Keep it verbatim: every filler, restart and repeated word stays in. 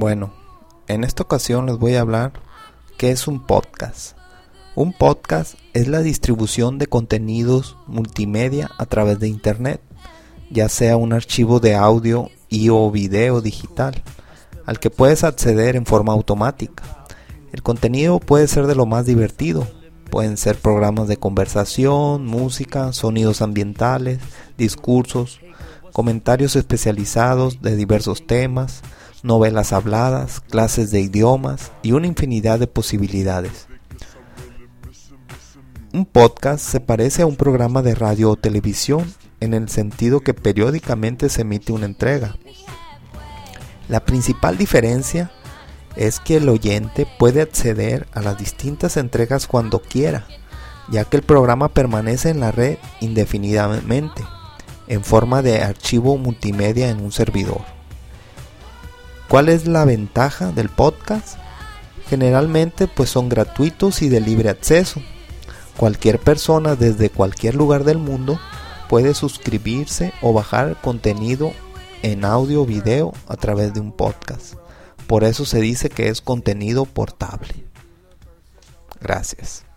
Bueno, en esta ocasión les voy a hablar qué es un podcast. Un podcast es la distribución de contenidos multimedia a través de internet, ya sea un archivo de audio y o video digital, al que puedes acceder en forma automática. El contenido puede ser de lo más divertido, pueden ser programas de conversación, música, sonidos ambientales, discursos, comentarios especializados de diversos temas, novelas habladas, clases de idiomas y una infinidad de posibilidades. Un podcast se parece a un programa de radio o televisión en el sentido que periódicamente se emite una entrega. La principal diferencia es que el oyente puede acceder a las distintas entregas cuando quiera, ya que el programa permanece en la red indefinidamente, en forma de archivo multimedia en un servidor. ¿Cuál es la ventaja del podcast? Generalmente pues son gratuitos y de libre acceso. Cualquier persona desde cualquier lugar del mundo puede suscribirse o bajar contenido en audio o video a través de un podcast. Por eso se dice que es contenido portable. Gracias.